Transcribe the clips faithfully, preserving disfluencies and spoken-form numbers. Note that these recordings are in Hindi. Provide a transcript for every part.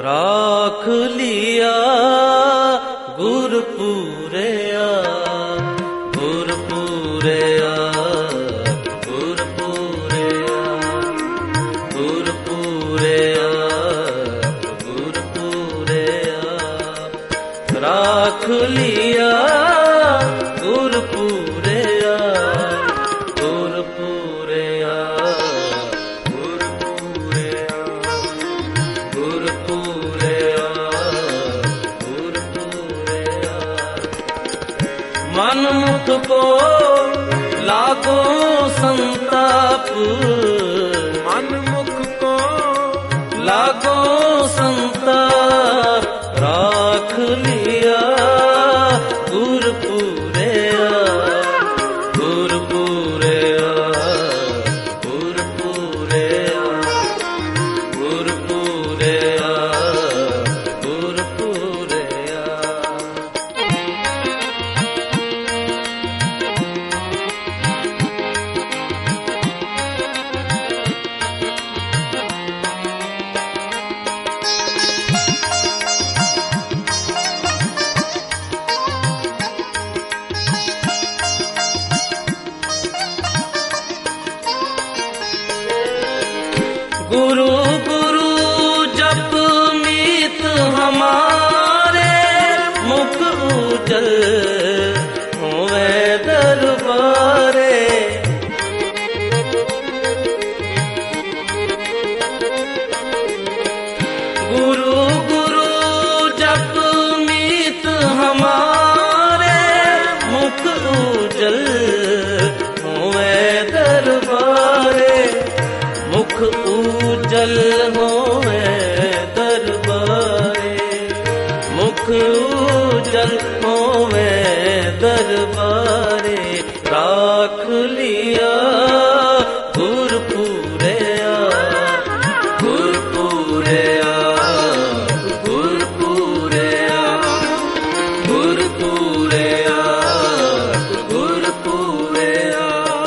राख लिया गुरपुरया गुरपुरया गुरपुरया गुरपुरया गुरपुरया राख लिया गुरपुरया गुरपुरया गुरपुरया गुरपुरया गुरपुरया मन मुख को लागो संताप मन मुख को लागो संताप राख लिया गुरपुरया गुरपुरया गुरपुरया गुरपुरया गुरपुरया गुरु गुरु जप मीत हमारे मुख उजल होवे दरबारे गुरु गुरु जप मीत हमारे मुख उजल होवे दरबारे मुख उजल होवे दरबारे मुख उजल होवे दरबारे राख लिया गुरपुरया गुरपुरया गुरपुरया गुरपुरया गुरपुरया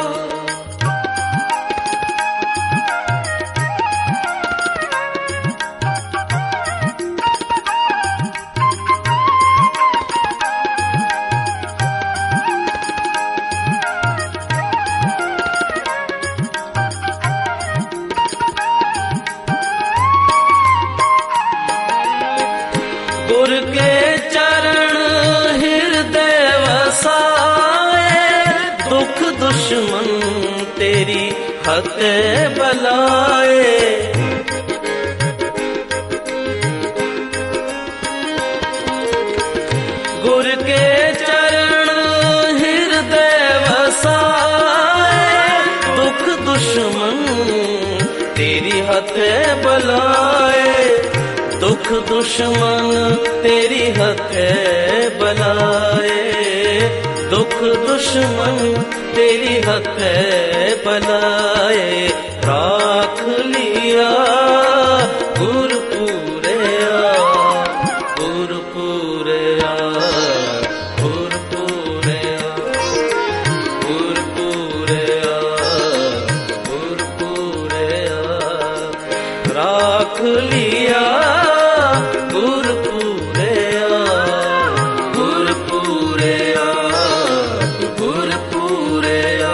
गुर के चरण हृदय वसाए दुख दुश्मन तेरी हतें बलाए गुर के चरण हृदय वसाए दुख दुश्मन तेरी हतें बलाए दुख दुश्मन तेरी हतें बलाए दुख दुश्मन तेरी हतें बलाए राख लिया गुरपुरया गुरपुरया गुरपुरया गुरपुरया गुरपुरया राख लिया गुरपुरया गुरपुरया गुरपुरया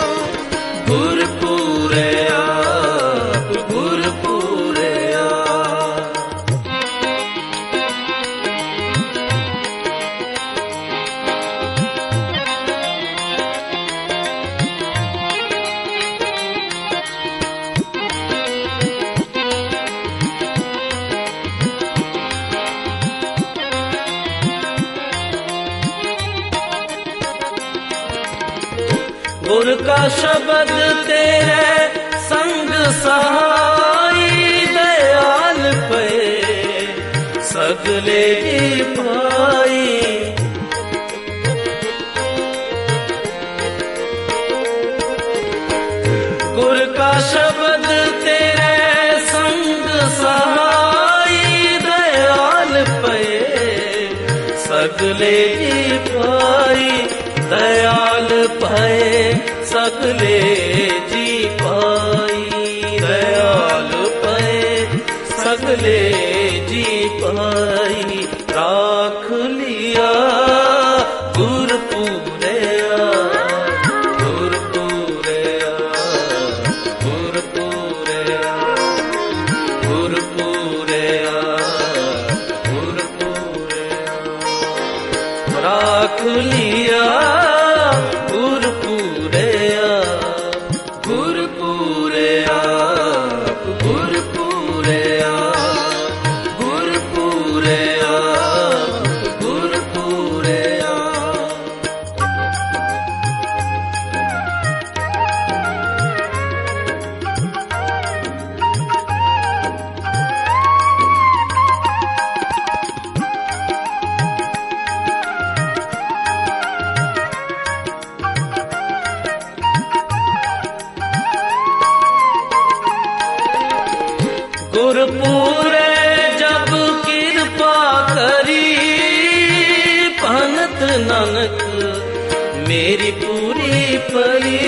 गुरपुरया गुरपुरया गुर का शब्द तेरे संग सहाई दयाल पे सगले की पाई गुर का शब्द तेरे संग सहाई दयाल पे सगले की पाई दयाल पाए सगले जी पाई दयाल पाए सगले जी पूरे आप, गुर पूरे आप, गुर पूरे आप, गुर पूरे आप। गुरपुरे जब कृपा करी, भगत नानक मेरी पूरी परी।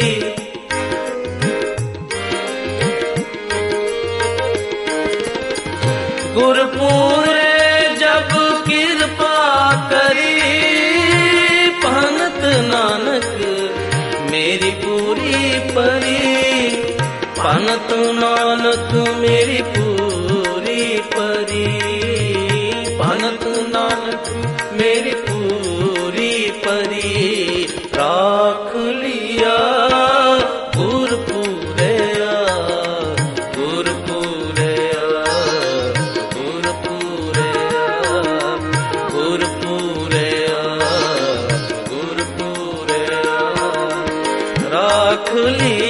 गुरपुरे जब कृपा करी, भगत नानक मेरी पूरी परी। भगत नानक मेरी पूरी परी, भगत नानक मेरी पूरी परी। राख लिया गुर पूरे आप, गुर पूरे आप, गुर पूरे आप, गुर पूरे आप, गुर पूरे आप। राख लिया